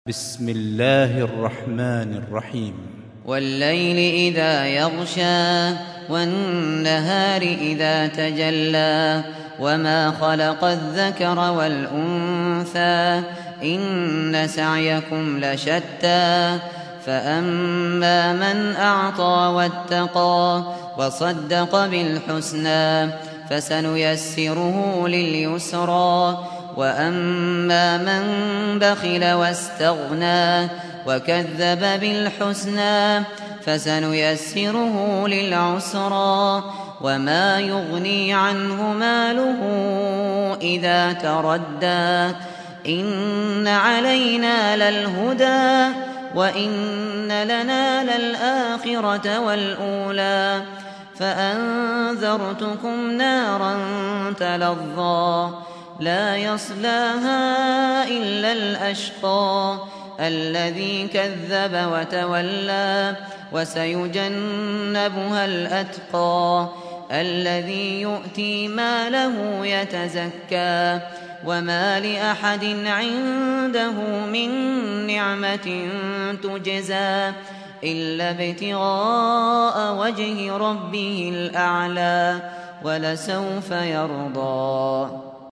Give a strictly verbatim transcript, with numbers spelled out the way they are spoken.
بسم الله الرحمن الرحيم والليل إذا يغشى والنهار إذا تجلى وما خلق الذكر والأنثى إن سعيكم لشتى فأما من أعطى واتقى وصدق بالحسنى فسنيسره لليسرى وأما من بخل واستغنى وكذب بالحسنى فسنيسره للعسرى وما يغني عنه ماله إذا تردى إن علينا للهدى وإن لنا للآخرة والأولى فأنذرتكم نارا تلظى لا يصلاها إلا الأشقى الذي كذب وتولى وسيجنبها الأتقى الذي يؤتي ماله يتزكى وما لأحد عنده من نعمة تجزى إلا ابتغاء وجه ربه الأعلى ولسوف يرضى.